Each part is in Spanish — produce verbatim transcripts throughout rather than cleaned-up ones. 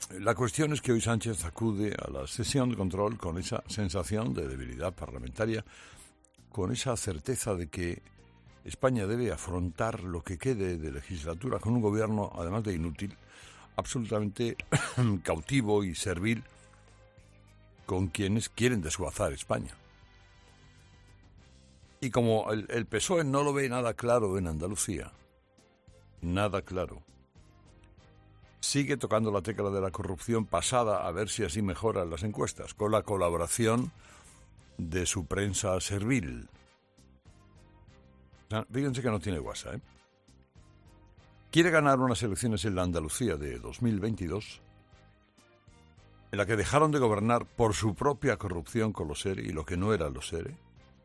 La cuestión es que hoy Sánchez acude a la sesión de control con esa sensación de debilidad parlamentaria, con esa certeza de que España debe afrontar lo que quede de legislatura con un gobierno, además de inútil, absolutamente cautivo y servil con quienes quieren desguazar España. Y como el, el P S O E no lo ve nada claro en Andalucía, nada claro, sigue tocando la tecla de la corrupción pasada a ver si así mejoran las encuestas, con la colaboración de su prensa servil. O sea, fíjense que no tiene guasa, ¿eh? Quiere ganar unas elecciones en la Andalucía de dos mil veintidós, en la que dejaron de gobernar por su propia corrupción con los ERE y lo que no eran los ERE,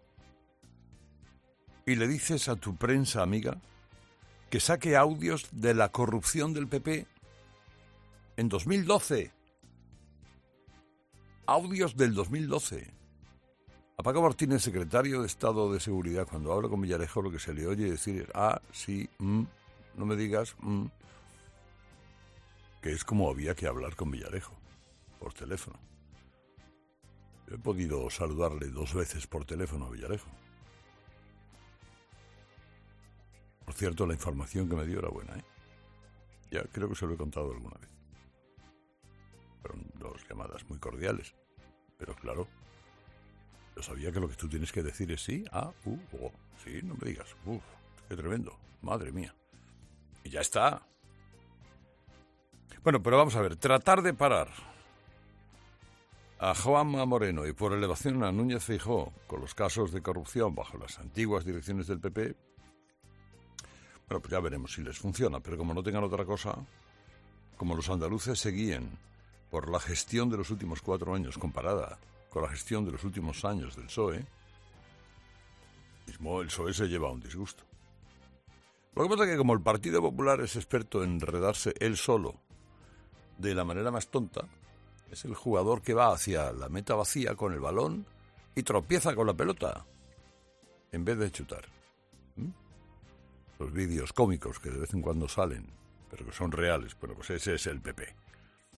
y le dices a tu prensa amiga que saque audios de la corrupción del P P en dos mil doce. Audios del dos mil doce. A Paco Martínez, secretario de Estado de Seguridad, cuando habla con Villarejo, lo que se le oye decir es, ah, sí, mm, no me digas, mm, que es como había que hablar con Villarejo, por teléfono. Yo he podido saludarle dos veces por teléfono a Villarejo. Por cierto, la información que me dio era buena, ¿eh? Ya creo que se lo he contado alguna vez. Fueron dos llamadas muy cordiales, pero claro, yo sabía que lo que tú tienes que decir es sí, ah, uh, oh, sí, no me digas, uff, qué tremendo, madre mía. Y ya está. Bueno, pero vamos a ver, tratar de parar a Juanma Moreno y por elevación a Núñez Feijóo con los casos de corrupción bajo las antiguas direcciones del P P, bueno, pues ya veremos si les funciona, pero como no tengan otra cosa, como los andaluces se guíen por la gestión de los últimos cuatro años comparada con la gestión de los últimos años del P S O E, mismo el P S O E se lleva un disgusto. Lo que pasa es que como el Partido Popular es experto en enredarse él solo de la manera más tonta, es el jugador que va hacia la meta vacía con el balón y tropieza con la pelota en vez de chutar. ¿Mm? Los vídeos cómicos que de vez en cuando salen, pero que son reales, bueno, pues ese es el P P.